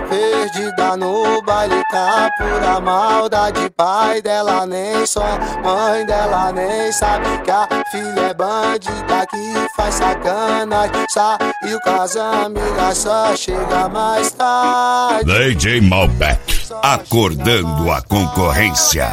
Perdida no baile, tá pura maldade. Pai dela nem sonha, mãe dela nem sabe que a filha é bandida que faz sacanagem. Saiu com as amigas, só chega mais tarde. DJ Malbec, acordando a concorrência.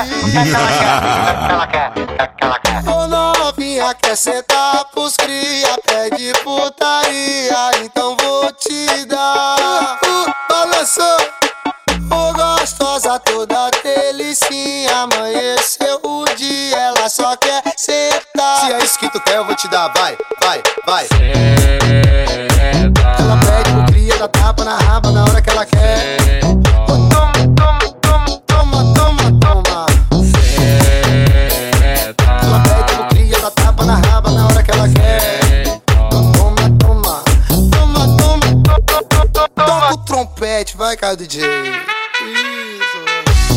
Ô novinha, quer sentar pros cria, pede putaria, então vou te dar. Balançou, ô gostosa toda delicinha, amanheceu o dia, ela só quer sentar. Se é isso que tu quer, eu vou te dar, vai, vai, vai. Ela pede pro cria, dá tapa na raba na hora que ela quer. Toma, toma, toma, toma, toma, toma. Ela pede pro cria, dá tapa na raba na hora que ela quer. Toma, toma, toma, toma. Toca o trompete, vai, cara, DJ. Isso.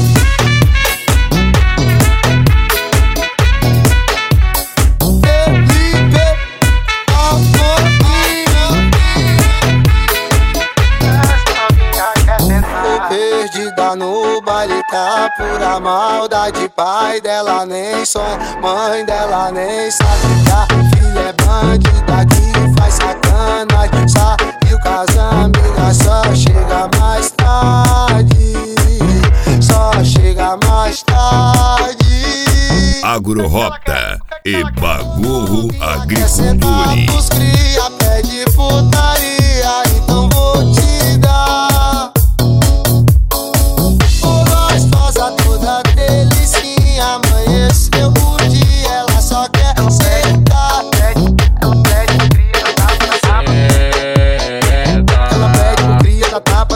Perdida no baile, tá pura maldade. Pai dela nem sonha, mãe dela nem sabe que a filha é bandida que faz sacanagem. Saiu com as amigas, só chega mais tarde. Só chega mais tarde. Agrorota e Bagorro Quer sentar Agriculture. pros cria, pede putaria, então vou te dar. Ô gostosa toda delicinha, amanheceu o dia, ela só quer sentar. Ela pede pro cria, dá tapa